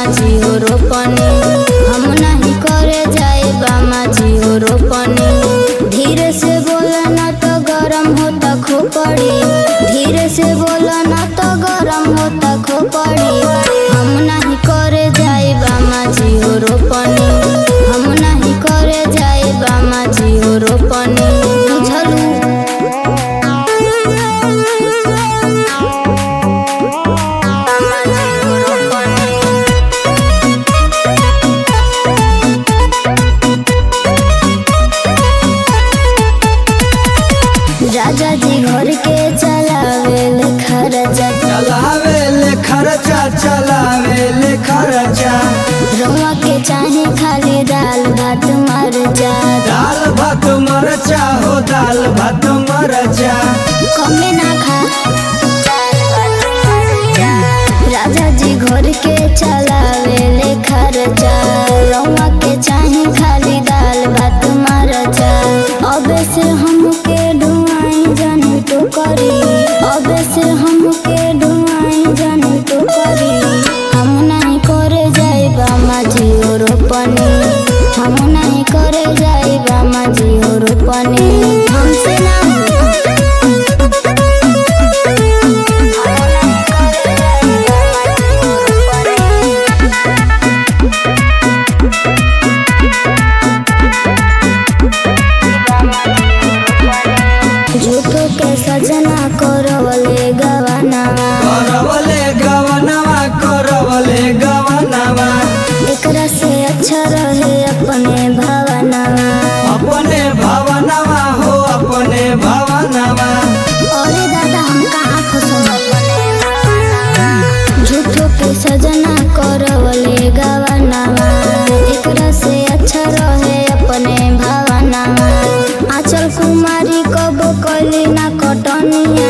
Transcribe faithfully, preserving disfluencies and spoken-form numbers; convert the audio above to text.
जी हो रोपनी, हम नहीं करे जाए बामा जी हो रोपनी। धीरे से बोला ना तो गरम होता खोपड़ी, धीरे से बोला ना तो गरम होता खोपड़ी। हम नहीं करे जाए बामा जी हो रोपनी, हम नहीं करे जाए बामा जी हो रोपनी। बुझलू राजा जी घर के चलावे ले खर्चा, चलावे ले खर्चा, चलावे ले खर्चा। रउआ के चाहे खाली दाल भात मरचा, दाल भात मरचा हो दाल भात मरचा। कमे ना खा राजा जी घर के चलावे ले खर्चा, रउआ के चाहे खाली दाल भात मरचा। अब से हमके ढुआई जानी तो करी, अब से हमके ढुआई जानी तो करी। हम नहीं करे जाए बामा जी हो रोपनी, हम नहीं करे जाए बामा जी हो रोपनी। हमसे ना झूठो के सजना करवले गवनावा, करवले गवनवा, करवले गवनवा। एकरा से अच्छा रहे अपने भावनावा, अपने भवनवा हो अपने भवनवा। अरे दादा हम कहाँ फंसो झूठो के सजना करवले गवनावा, एकरा से अच्छा रहे अपने भावनावा। आंचल कुमारी कब कली ना कटनिया,